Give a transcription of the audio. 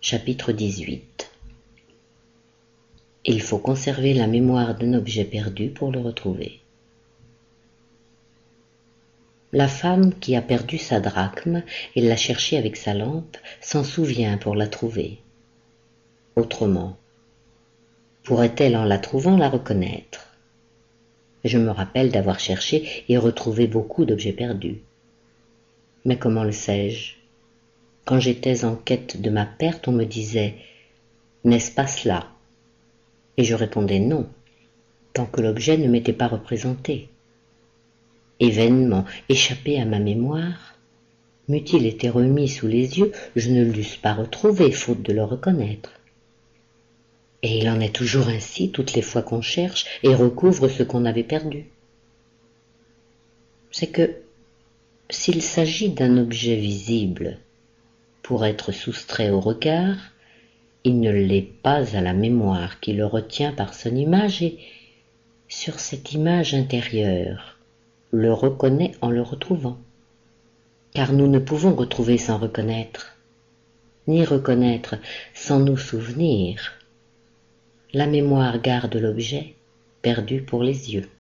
Chapitre 18. Il faut conserver la mémoire d'un objet perdu pour le retrouver. La femme qui a perdu sa drachme et l'a cherchée avec sa lampe s'en souvient pour la trouver. Autrement, pourrait-elle en la trouvant la reconnaître? Je me rappelle d'avoir cherché et retrouvé beaucoup d'objets perdus. Mais comment le sais-je? Quand j'étais en quête de ma perte, on me disait « N'est-ce pas cela ?» Et je répondais non, tant que l'objet ne m'était pas représenté. Événement échappé à ma mémoire, m'eût-il été remis sous les yeux, je ne l'eusse pas retrouvé, faute de le reconnaître. Et il en est toujours ainsi toutes les fois qu'on cherche et recouvre ce qu'on avait perdu. C'est que, s'il s'agit d'un objet visible, pour être soustrait au regard, il ne l'est pas à la mémoire qui le retient par son image et, sur cette image intérieure, le reconnaît en le retrouvant. Car nous ne pouvons retrouver sans reconnaître, ni reconnaître sans nous souvenir. La mémoire garde l'objet perdu pour les yeux.